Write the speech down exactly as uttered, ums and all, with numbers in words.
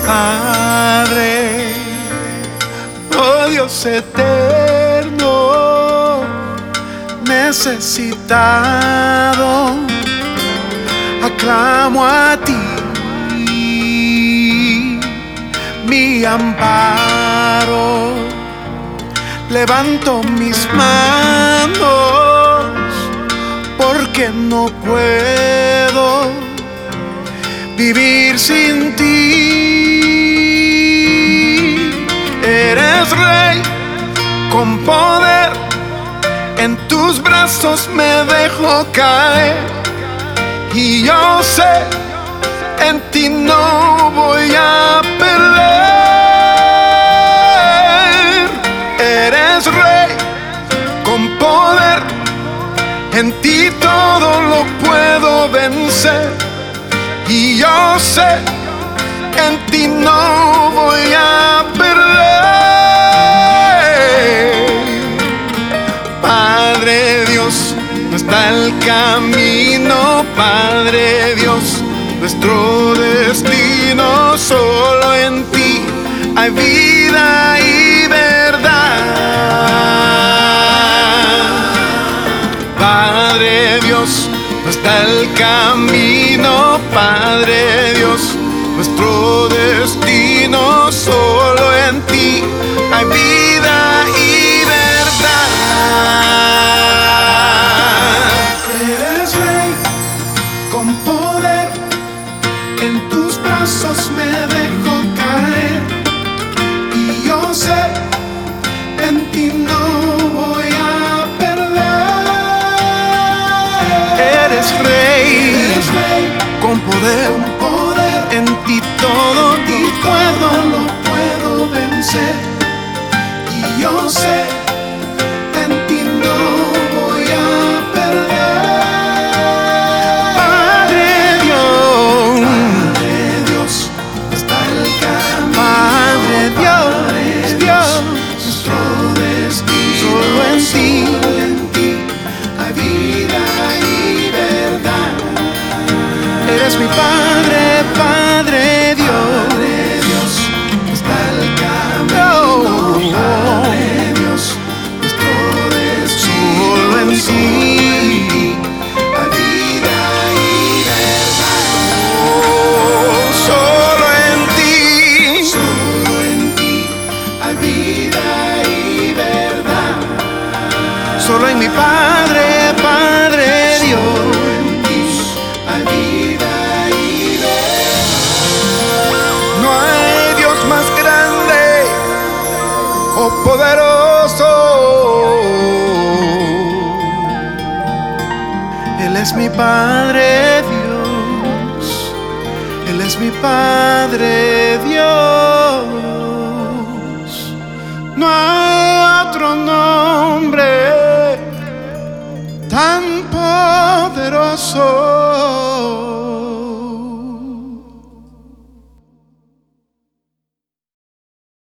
Padre, oh Dios eterno, necesitado, aclamo a ti, mi amparo. Levanto mis manos porque no puedo vivir sin ti. Eres rey con poder, en tus brazos me dejo caer, y yo sé, en ti no voy a perder. Eres rey con poder, en ti todo lo puedo vencer, y yo sé, en ti no voy a perder. Padre Dios, no está el camino, Padre Dios, nuestro destino, solo en ti hay vida y verdad. Padre Dios, no está el camino, Padre Dios, nuestro destino, solo en ti hay vida y verdad. Eres rey con poder, en tus brazos me dejo caer, y yo sé, en ti no voy a perder. Eres rey, Eres rey con poder, con poder, en ti todo lo puedo, lo puedo vencer, y yo sé, en ti no voy a perder. Padre Dios, Padre Dios, está el camino, Padre Dios, Dios, nuestro destino, solo en ti, en ti hay vida y verdad. Eres mi Padre, Padre Dios, Padre Dios, está el camino, Padre Dios, nuestro destino, solo en ti hay vida y verdad. Oh, solo en ti, solo en ti hay vida y verdad. Solo en mi Padre, Padre Dios, hay vida y verdad. No hay Dios más grande o poderoso. Él es mi Padre Dios, Él es mi Padre Dios. No hay otro nombre tan poderoso